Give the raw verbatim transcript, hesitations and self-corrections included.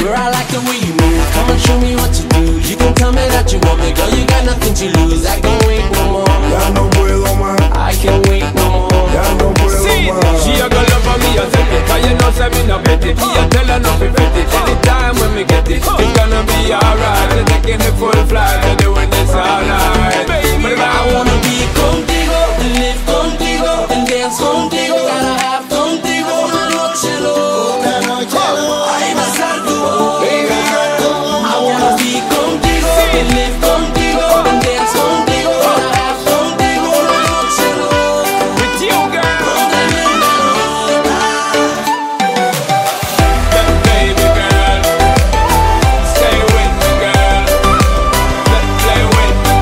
Girl, I like the way you move. Come and show me what you do. You can tell me that you want me, girl. You got nothing to lose. I can't wait no more. Ya no puedo más. I can't wait no more. Ya no puedo más. She a go love for me, I take it. Cause you know say me no bet it. Me a tell her not to bet it. Anytime when me get it, it's gonna be alright. We're taking the full flight, we're doing this all night. I wanna be contigo, and live contigo, and dance contigo.